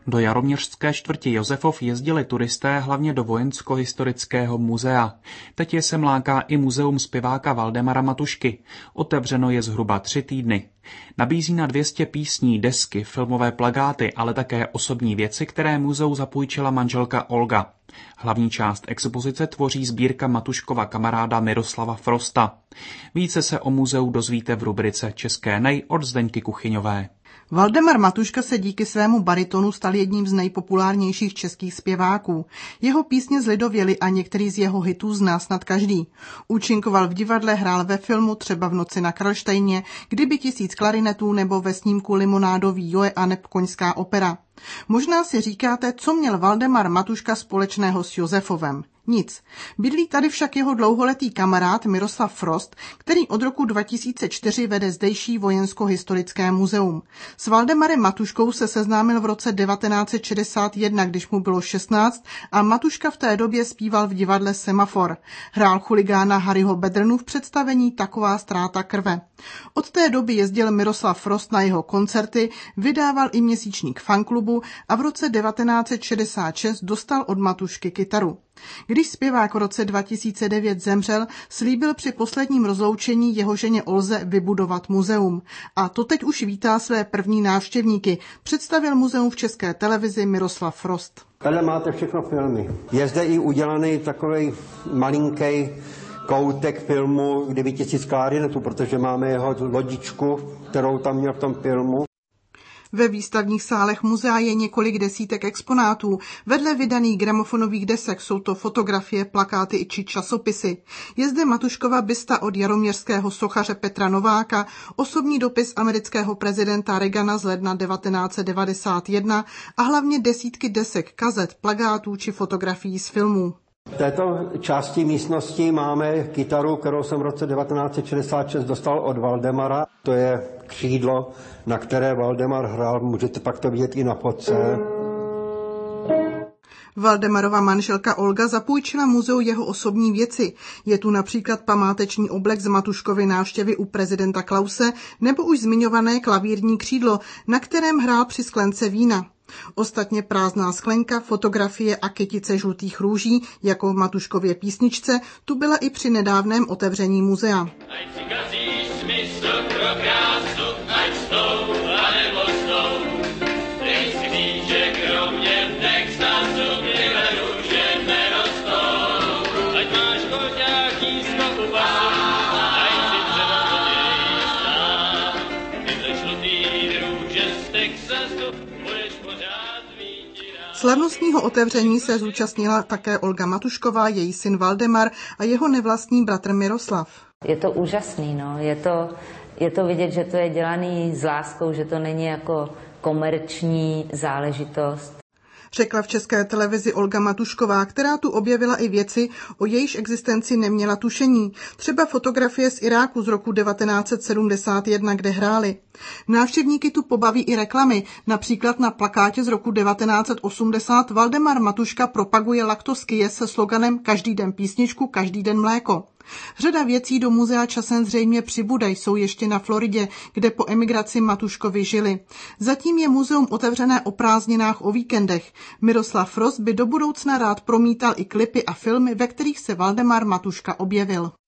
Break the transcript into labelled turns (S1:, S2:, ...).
S1: Do jaroměřské čtvrti Josefov jezdili turisté hlavně do Vojensko-historického muzea. Teď je sem láká i muzeum zpěváka Valdemara Matušky. Otevřeno je zhruba 3 týdny. Nabízí na 200 písní, desky, filmové plakáty, ale také osobní věci, které muzeu zapůjčila manželka Olga. Hlavní část expozice tvoří sbírka Matuškova kamaráda Miroslava Frosta. Více se o muzeu dozvíte v rubrice České nej od Zdeňky Kuchyňové.
S2: Valdemar Matuška se díky svému baritonu stal jedním z nejpopulárnějších českých zpěváků. Jeho písně zlidověly a některý z jeho hitů zná snad každý. Účinkoval v divadle, hrál ve filmu Třeba v noci na Karlštejně, Kdyby 1000 klarinetů nebo ve snímku Limonádový Joe aneb Koňská opera. Možná si říkáte, co měl Valdemar Matuška společného s Josefovem. Nic. Bydlí tady však jeho dlouholetý kamarád Miroslav Frost, který od roku 2004 vede zdejší Vojensko-historické muzeum. S Valdemarem Matuškou se seznámil v roce 1961, když mu bylo 16 a Matuška v té době zpíval v divadle Semafor. Hrál chuligána Harryho Bedrnu v představení Taková ztráta krve. Od té doby jezdil Miroslav Frost na jeho koncerty, vydával i měsíčník fanklubu a v roce 1966 dostal od Matušky kytaru. Když zpěvák v roce 2009 zemřel, slíbil při posledním rozloučení jeho ženě Olze vybudovat muzeum. A to teď už vítá své první návštěvníky. Představil muzeum v České televizi Miroslav Frost.
S3: Tady máte všechno filmy. Je zde i udělaný takovej malinký koutek filmu Kdyby 1000 klarinetů, protože máme jeho lodičku, kterou tam měl v tom filmu.
S2: Ve výstavních sálech muzea je několik desítek exponátů. Vedle vydaných gramofonových desek jsou to fotografie, plakáty či časopisy. Je zde Matuškova bysta od jaroměřského sochaře Petra Nováka, osobní dopis amerického prezidenta Reagana z ledna 1991 a hlavně desítky desek, kazet, plakátů či fotografií z filmů.
S3: V této části místnosti máme kytaru, kterou jsem v roce 1966 dostal od Valdemara. To je křídlo, na které Valdemar hrál, můžete pak to vidět i na fotce.
S2: Valdemarova manželka Olga zapůjčila muzeu jeho osobní věci. Je tu například památeční oblek z Matuškovy návštěvy u prezidenta Klause nebo už zmiňované klavírní křídlo, na kterém hrál při sklence vína. Ostatně prázdná sklenka, fotografie a kytice žlutých růží, jako v Matuškově písničce, tu byla i při nedávném otevření muzea. Slavnostního otevření se zúčastnila také Olga Matušková, její syn Valdemar a jeho nevlastní bratr Miroslav.
S4: Je to úžasný, no. Je to vidět, že to je dělaný s láskou, že to není jako komerční záležitost.
S2: Řekla v České televizi Olga Matušková, která tu objevila i věci, o jejíž existenci neměla tušení. Třeba fotografie z Iráku z roku 1971, kde hráli. Návštěvníky tu pobaví i reklamy. Například na plakátě z roku 1980 Valdemar Matuška propaguje laktoskije se sloganem Každý den písničku, každý den mléko. Řada věcí do muzea časem zřejmě přibude, jsou ještě na Floridě, kde po emigraci Matuškovi žili. Zatím je muzeum otevřené o prázdninách o víkendech. Miroslav Frost by do budoucna rád promítal i klipy a filmy, ve kterých se Valdemar Matuška objevil.